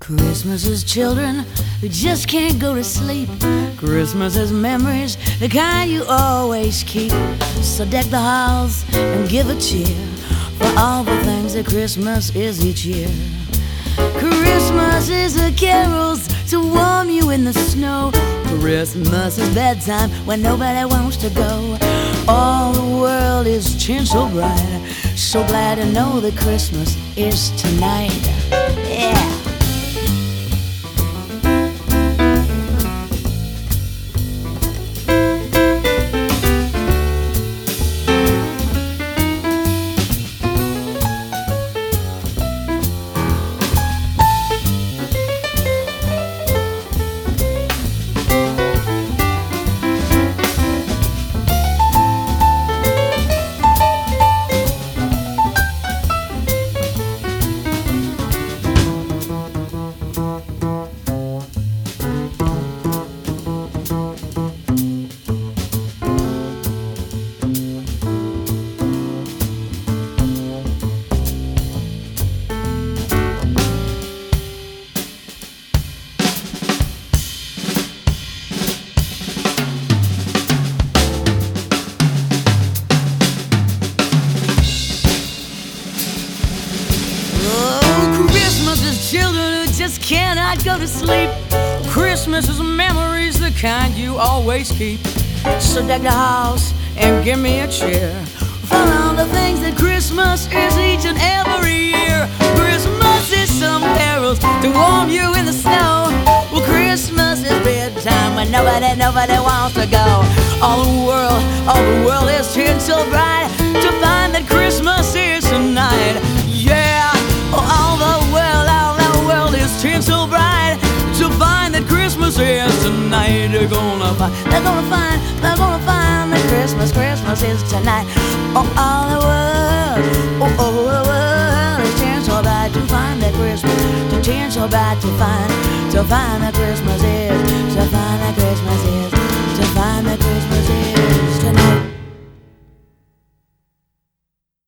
Christmas is children who just can't go to sleep. Christmas is memories, the kind you always keep. So deck the halls and give a cheer for all the things that Christmas is each year. Christmas is the carols to warm you in the snow. Christmas is bedtime when nobody wants to go. All the world is tinsel bright. So glad to know that Christmas is tonight. Yeah. Children who just cannot go to sleep. Christmas is memories, the kind you always keep. So deck the house and give me a cheer for all the things that Christmas is each and every year. Christmas is some carols to warm you in the snow. Well, Christmas is bedtime when nobody wants to go. All the world is tinsel bright to find that Christmas is tonight. Yeah, all the world is so bright to find that Christmas is tonight. They're gonna find that Christmas is tonight. Oh, all the world is tinsel bright to find that Christmas, to tinsel bright to find that Christmas is, to find that Christmas is.